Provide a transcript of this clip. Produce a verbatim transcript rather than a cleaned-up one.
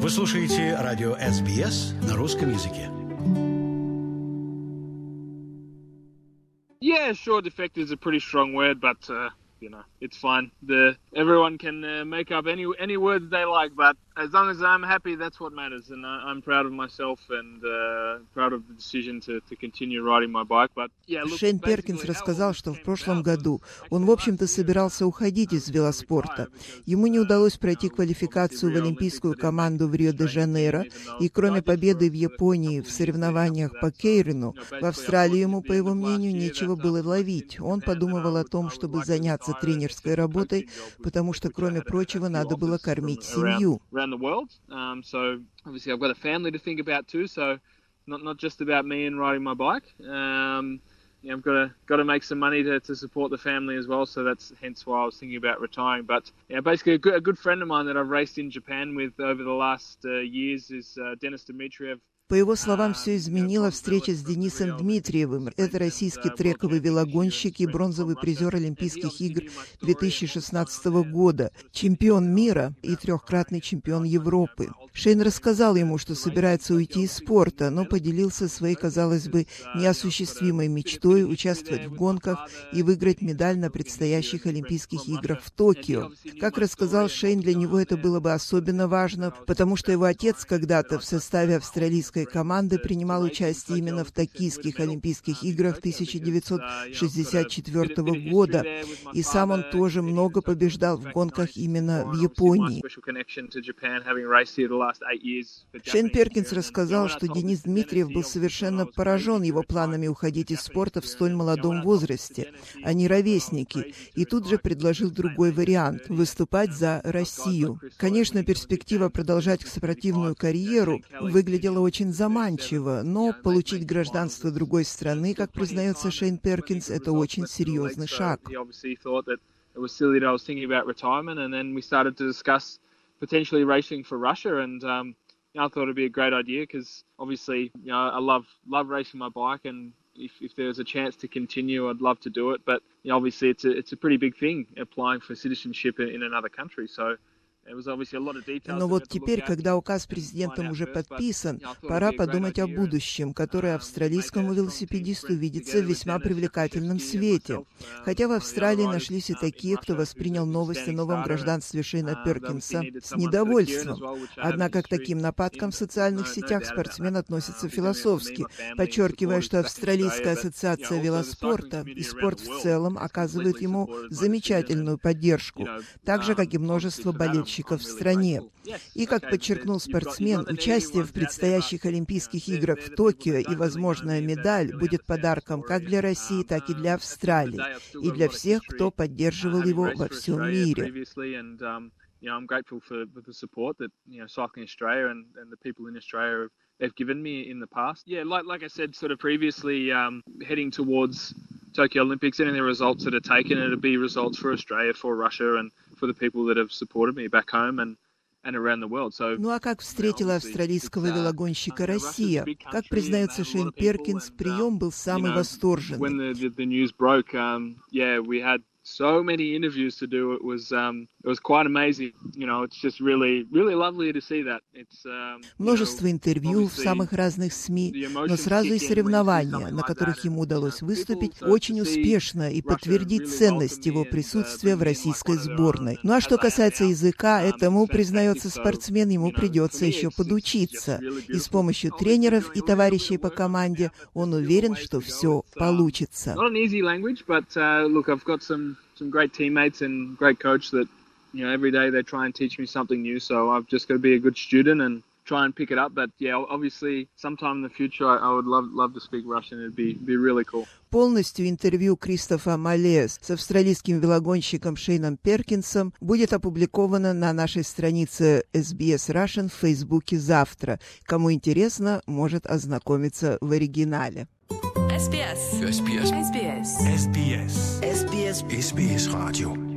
Вы слушаете радио эс би эс на русском языке. Yeah, sure, defected is a pretty strong word, but, uh, you know, it's fine. The, everyone can uh, make up any any words they like, but as long as I'm happy, that's what matters. And I, I'm proud of myself and uh, proud of the decision to, to continue riding my bike. But, yeah, look, Шейн Перкинс рассказал, что в прошлом году он, в общем-то, собирался уходить из велоспорта. Ему не удалось пройти квалификацию в олимпийскую команду в Рио-де-Жанейро, и кроме победы в Японии в соревнованиях по кейрину, в Австралии ему, по его мнению, нечего было ловить. Он подумывал о том, чтобы заняться тренерской работой, потому что, кроме прочего, надо было кормить семью. The world. Um, so obviously I've got a family to think about too. So not not just about me and riding my bike. Um, yeah, I've got to got to make some money to, to support the family as well. So that's hence why I was thinking about retiring. But yeah, basically a good, a good friend of mine that I've raced in Japan with over the last uh, years is uh, Denis Dmitriev. По его словам, все изменила встреча с Денисом Дмитриевым. Это российский трековый велогонщик и бронзовый призер Олимпийских игр две тысячи шестнадцатого года, чемпион мира и трехкратный чемпион Европы. Шейн рассказал ему, что собирается уйти из спорта, но поделился своей, казалось бы, неосуществимой мечтой участвовать в гонках и выиграть медаль на предстоящих Олимпийских играх в Токио. Как рассказал Шейн, для него это было бы особенно важно, потому что его отец когда-то в составе австралийской команды принимал участие именно в Токийских Олимпийских играх тысяча девятьсот шестьдесят четвёртого года, и сам он тоже много побеждал в гонках именно в Японии. Шейн Перкинс рассказал, что Денис Дмитриев был совершенно поражен его планами уходить из спорта в столь молодом возрасте. Они ровесники, и тут же предложил другой вариант – выступать за Россию. Конечно, перспектива продолжать спортивную карьеру выглядела очень заманчиво, но получить гражданство другой страны, как признается Шейн Перкинс, это очень серьезный шаг. Potentially racing for Russia, and um, you know, I thought it'd be a great idea because obviously, you know, I love love racing my bike, and if, if there's a chance to continue, I'd love to do it. But you know, obviously, it's a it's a pretty big thing applying for citizenship in, in another country. So. Но вот теперь, когда указ президентом уже подписан, пора подумать о будущем, которое австралийскому велосипедисту видится в весьма привлекательном свете. Хотя в Австралии нашлись и такие, кто воспринял новость о новом гражданстве Шейна Перкинса с недовольством. Однако к таким нападкам в социальных сетях спортсмен относится философски, подчеркивая, что Австралийская ассоциация велоспорта и спорт в целом оказывает ему замечательную поддержку, так же, как и множество болельщиков в стране. И, как подчеркнул спортсмен, участие в предстоящих Олимпийских играх в Токио и возможная медаль будет подарком как для России, так и для Австралии, и для всех, кто поддерживал его во всем мире. They've given me in the past. Yeah, like like I said, sort of previously, um, heading towards Tokyo Olympics, any of the results that are taken, it'll be results for Australia, for Russia, and for the people that have supported me back home and and around the world. So, ну а как встретила австралийского велогонщика Россия? Как признается Шейн Перкинс, прием был самый восторженный. When the, the, the news broke, um, yeah, we had so many interviews to do. It was um, it was quite amazing. You know, it's just really, really lovely to see that. It's um, множество интервью в самых разных СМИ, но сразу и соревнования, на которых ему удалось выступить, очень успешно и подтвердить ценность его присутствия в российской сборной. Ну а что касается языка, этому, признается спортсмен, ему придется еще подучиться. И с помощью тренеров и товарищей по команде он уверен, что все получится. Some great teammates and great coach that, you know, every day they try and teach me something new. So I've just got to be a good student and try and pick it up. But yeah, obviously, sometime in the future, I, I would love love to speak Russian. It'd be be really cool. Полностью интервью Кристофа Малес с австралийским велогонщиком Шейном Перкинсом будет опубликовано на нашей странице эс би эс Russian в Фейсбуке завтра. Кому интересно, может ознакомиться в оригинале. эс би эс. эс би эс. эс би эс. эс би эс. эс би эс. эс би эс Radio.